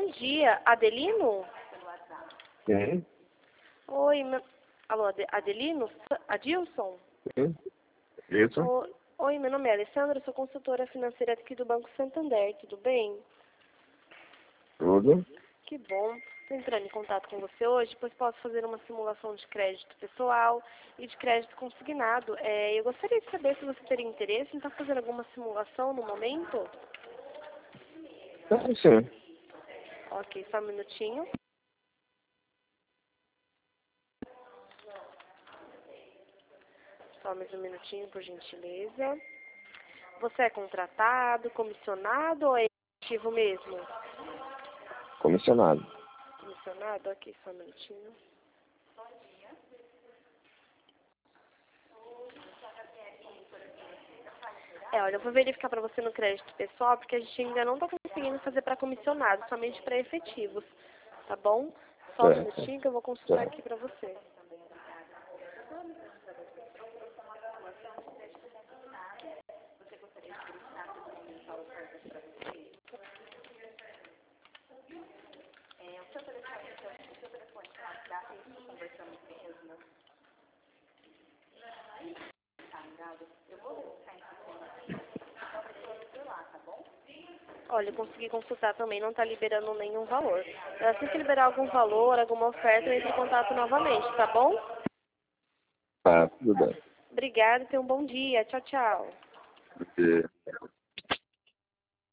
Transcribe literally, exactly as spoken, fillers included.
dia, Adelino? Sim. Oi, meu... Alô, Ade- Adelino? Adilson? Sim. Isso. O- Oi, meu nome é Alessandra, sou consultora financeira aqui do Banco Santander, tudo bem? Tudo. Que bom. Estou entrando em contato com você hoje, pois posso fazer uma simulação de crédito pessoal e de crédito consignado. É, eu gostaria de saber se você teria interesse em estar fazendo alguma simulação no momento. Ah, sim. Ok, só um minutinho. Só mais um minutinho, por gentileza. Você é contratado, comissionado ou é efetivo mesmo? Comissionado. Comissionado? Ok, só um minutinho. É, olha, eu vou verificar para você no crédito pessoal, porque a gente ainda não está conseguindo fazer para comissionado, somente para efetivos, tá bom? Só um Certo. minutinho que eu vou consultar Certo. aqui para você. Olha, eu consegui consultar também, não está liberando nenhum valor. Assim que liberar algum valor, alguma oferta, eu entro em contato novamente, tá bom? Tá, tudo bem. Obrigada e tenha um bom dia. Tchau, tchau. Porque